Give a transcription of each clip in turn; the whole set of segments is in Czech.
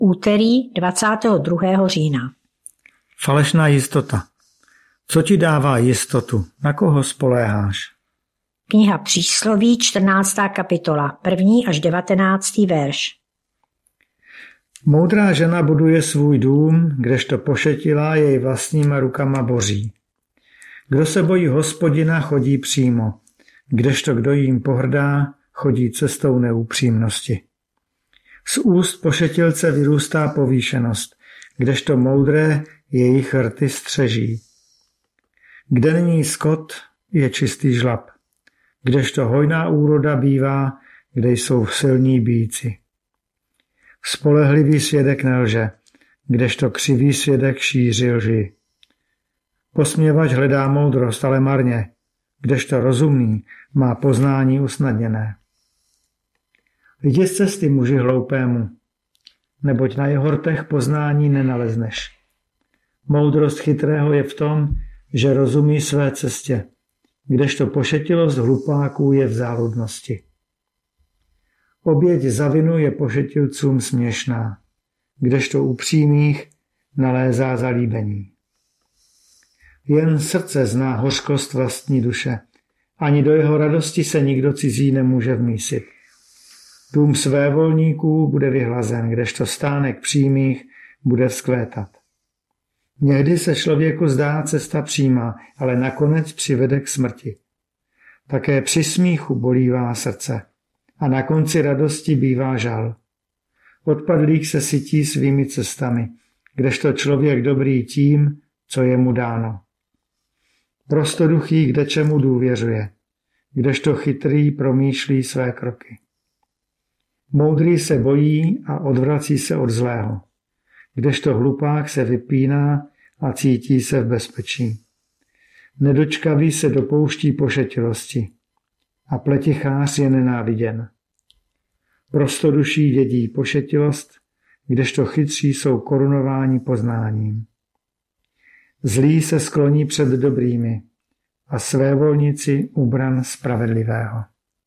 Úterý 22. října. Falešná jistota. Co ti dává jistotu? Na koho spoléháš? Kniha Přísloví, 14. kapitola, 1. až 19. verš. Moudrá žena buduje svůj dům, kdežto pošetilá jej vlastníma rukama boří. Kdo se bojí Hospodina, chodí přímo, kdežto kdo jim pohrdá, chodí cestou neupřímnosti. Z úst pošetilce vyrůstá povýšenost, kdežto moudré jejich rty střeží. Kde není skot, je čistý žlab, kdežto hojná úroda bývá, kde jsou silní býci. Spolehlivý svědek nelže, kdežto křivý svědek šíří lži. Posměvač hledá moudrost, ale marně, kdežto rozumný má poznání usnadněné. Jdi z cesty muži hloupému, neboť na jeho rtech poznání nenalezneš. Moudrost chytrého je v tom, že rozumí své cestě, kdežto pošetilost hlupáků je v záludnosti. Oběť za vinu je pošetilcům směšná, kdežto upřímných nalézá zalíbení. Jen srdce zná hořkost vlastní duše, ani do jeho radosti se nikdo cizí nemůže vmísit. Dům svévolníků bude vyhlazen, kdežto stánek přímých bude vzkvétat. Někdy se člověku zdá cesta přímá, ale nakonec přivede k smrti. Také při smíchu bolívá srdce a na konci radosti bývá žal. Odpadlík se sytí svými cestami, kdežto člověk dobrý tím, co je mu dáno. Prostoduchý kde čemu důvěřuje, kdežto chytrý promýšlí své kroky. Moudrý se bojí a odvrací se od zlého, kdežto hlupák se vypíná a cítí se v bezpečí. Nedočkavý se dopouští pošetilosti a pletichář je nenáviděn. Prostoduší dědí pošetilost, kdežto chytří jsou korunováni poznáním. Zlý se skloní před dobrými a svévolníci ubran spravedlivého.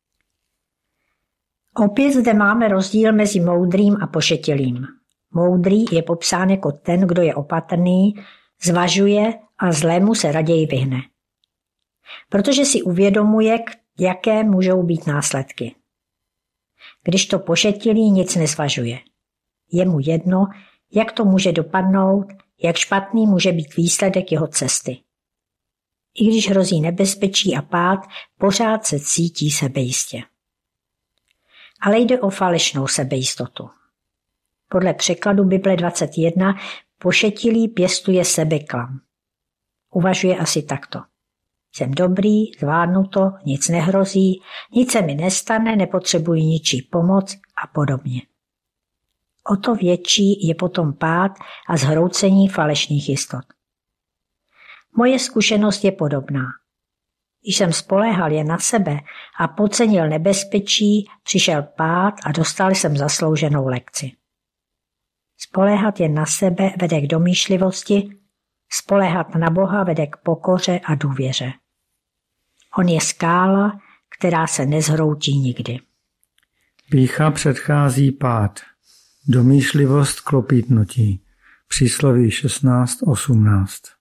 Opět zde máme rozdíl mezi moudrým a pošetilým. Moudrý je popsán jako ten, kdo je opatrný, zvažuje a zlému se raději vyhne. Protože si uvědomuje, jaké můžou být následky. Když to pošetilý nic nezvažuje. Je mu jedno, jak to může dopadnout, jak špatný může být výsledek jeho cesty. I když hrozí nebezpečí a pád, pořád se cítí sebejistě. Ale jde o falešnou sebejistotu. Podle překladu Bible 21 pošetilý pěstuje sebeklam. Uvažuje asi takto. Jsem dobrý, zvládnu to, nic nehrozí, nic se mi nestane, nepotřebuji ničí pomoc a podobně. O to větší je potom pád a zhroucení falešných jistot. Moje zkušenost je podobná. Když jsem spoléhal jen na sebe a podcenil nebezpečí, přišel pád a dostal jsem zaslouženou lekci. Spoléhat jen na sebe vede k domýšlivosti, spoléhat na Boha vede k pokoře a důvěře. On je skála, která se nezhroutí nikdy. Pýcha předchází pád, domýšlivost klopítnutí. Přísloví 16:18.